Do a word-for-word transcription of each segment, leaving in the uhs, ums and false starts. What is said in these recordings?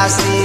जासी।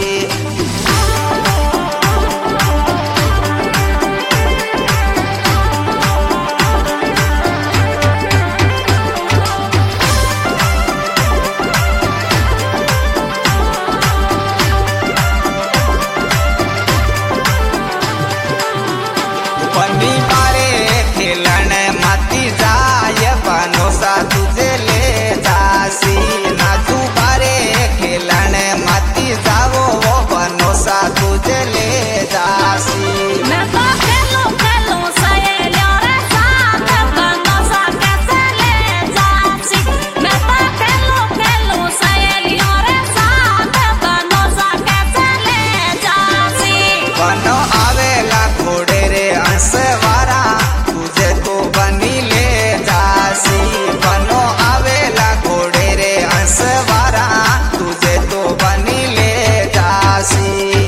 बनी बारे खेलन मती जाय बनोसा तुझे ले जासी। नाजू बारे खेलन मती जावो वो बनोसा तुझे ले जासी। मैं तो खेलूं खेलूं सहेलियों रे साथ बनोसा कैसे ले जासी। मैं तो खेलूं खेलूं सहेलियों रे साथ बनोसा कैसे ले जासी। बनो आवेला घोड़े रे अंसवारा तुझे तो बनी ले जासी। बनो आवेला घोड़े रे अंसवारा तुझे तो बनी ले जासी।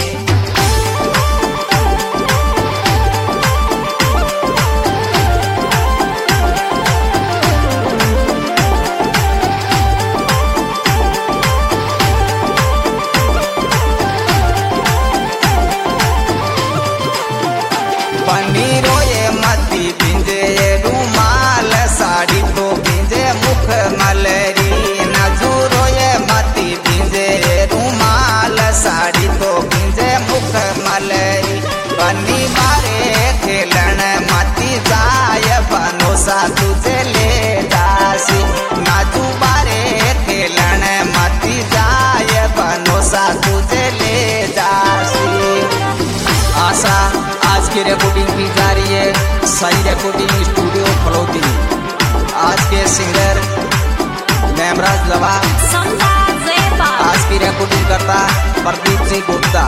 बनी रोए मती भिंजे रूमाल साड़ी तो भिंजे मुख मलरी। नजू रोए मती भिंजे रूमाल साड़ी तो भिंजे मुख मलरी। बनी बारे खेलन मती जाय बनोसा तुझे ले जासी। नाजू बारे खेलन मती जाय बनोसा तुझे ले जासी। आशा आज की रिकॉर्डिंग की जा रही है सही रिकॉर्डिंग स्टूडियो फलोदी। आज के सिंगर मेमराज लवा, आज की रिकॉर्डिंग करता प्रदीप सिंह गुप्ता।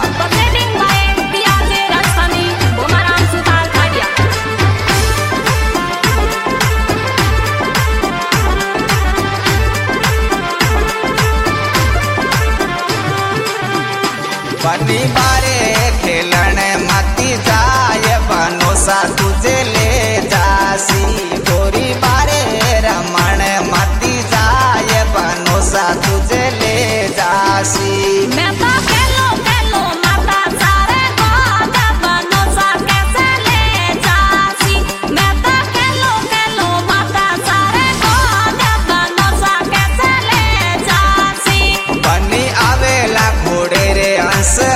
बनी बारे खेलन मती जाय बनोसा तुझे ले जासी। गोरी बारे रमण मती जाय बनोसा तुझे ले जासी। मैं तो खेलूं खेलूं माता सारे गोद बनोसा कैसे ले जासी। मैं तो खेलूं खेलूं माता सारे गोद बनोसा कैसे ले जासी। बनी आवेला घोड़े रे अंस